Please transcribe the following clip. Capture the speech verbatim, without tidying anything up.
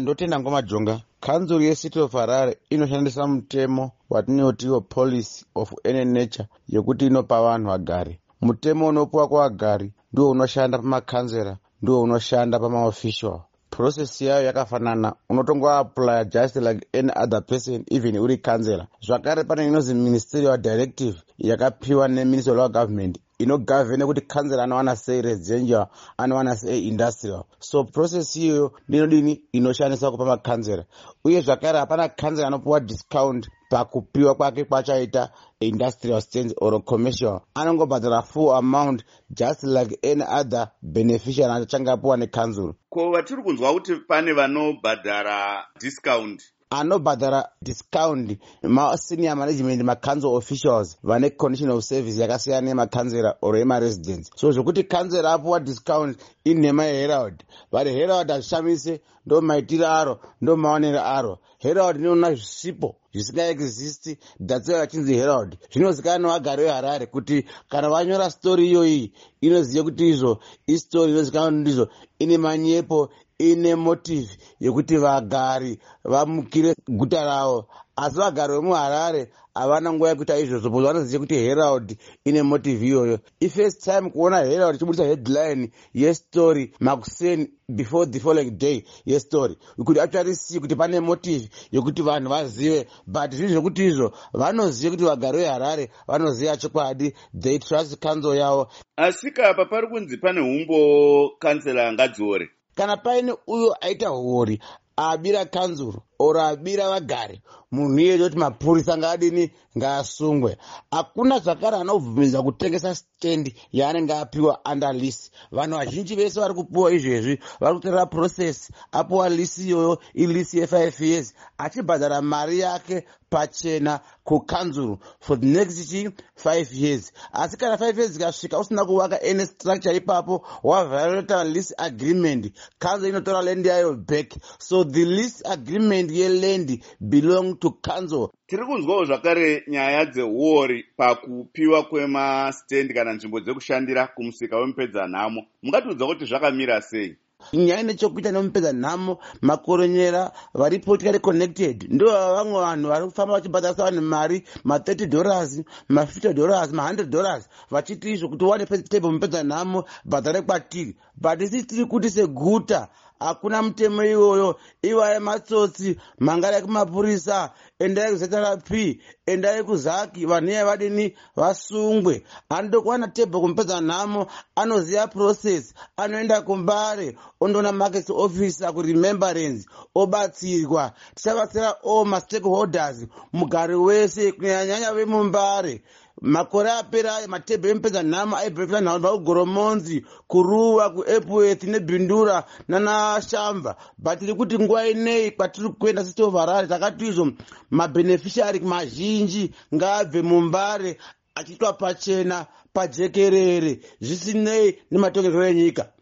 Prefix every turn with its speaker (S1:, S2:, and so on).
S1: Ndotenda ngoma jonga. Kanzuru yeCity of Harare inoshandisa mutemo watinotiwo policy of any nature yekuti inopa vanhu vagari. Mutemo unopuwa kuvagari ndio unoshanda pamakanzera, ndio unoshanda pamaofficial. Process yayo yakafanana, unotongo apply just like any other person, even uri kanzera. Zvakare pane inozi ministerial directive yakapiwa neministry of government inogoverne kuti kanzera anowana sei residential, anowana sei industrial. So process iyoyo ndinodini inoshandiswa kupa makanzera. Uye zvakare hapana kanzera anopuwa discount pakupiwa kwake kwachaita industrial stands or commercial. Anongobhadhara full amount just like any other beneficiary achanga apuwa nekanzuru.
S2: Ko vatiri kunzwa kuti pane vanobhadhara discount.
S1: Anobhadhara discount ma-senior management ma-council officials vane condition of service yakasiyana nemakanzera or ema-residents. So zvokuti kanzera apuwa discount inhema yeherald. Vari herald hazvishamise ndo maitiro aro, ndo maonero aro. Herald inoona zvisipo zvisingaexisti, that's why vachinzi herald. Zvinozikanwa nevagari veHarare kuti kana vanyora story iyoyi inoziva kuti izvo istori inozikanwa ndizvo ine manyepo, ine motive yekuti vagari vamukire guta ravo. Asi vagari vemuHarare havana nguva yekuita izvozvo, because vanoziva kuti herald ine motive iyoyo. Ifirst time kuona herald ichibudisa headline yestory makuseni before the following day yestory, we could actually see kuti pane motive yekuti vanhu vazive. But zvinhu zvokuti izvo vanoziva kuti vagari veHarare vanoziva chokwadi, they trust council yavo.
S2: Asika apa pari kunzi pane humbo kansela ngadziore.
S1: Kana paine uyo aita hori abira kanzuru or abira vagari, munhu iye kuti mapurisa ngadini ngaasungwe. Hakuna zvakare anobvumidza kutengesa stand yaanenge apiwa under lease. Vanhu vazhinji vese vari kupiwa izvezvi vari kuteerera process. Apiwa lease iyoyo, ilease ye-five years, achibhadhara mari yake pachena kukanzuru for the next five years. Asi kana five years ikasvika usina kuvaka any structure ipapo, waviolate lease agreement, kanzuru inotora land yayo back. So the lease agreement yeland belong to council.
S2: Tiri kunzwawo zvakare nyaya dzeuori pakupiwa kwemastand kana nzvimbo dzekushandira kumusika wemupedzanhamo. Mungatiudza kuti zvakamira sei?
S1: Nyaya nechekuita nemupedzanhamo, makoronyera vari politically connected ndo vamwe vanhu vari kufamba vachibhadharisa vanhu mari ma-thirty dollars, ma-fifty dollars, ma-one hundred dollars vachiti izvo kuti wane table mupedzanhamo bhadhare kwatiri. But isi tiri kuti seguta hakuna mutemo iwoyo. Iwaye matsotsi, mangara kumapurisa, endai kuzeta P, endai kuzaki, vanhu iyai vadini vasungwe. Anokuwana table kumupedzanhamo, anoziva process, anoenda kumbare, ondoona market officer kuremembrance, obatsirwa. Tichabatsira all ma-stakeholders, mugari wese, kunyanya vemumbare. Makore apera matebhe emupedzanhamo aibvira nhau vakugoromonzi, kuruwa, kuEpworth nebhindura nanashamba. But tiri kuti nguva inei kwatiri kuenda City of Harare takati izvo mabeneficiary mazhinji ngaabve mumbare achiitwa pachena pajekerere zvisinei nematongerero enyika.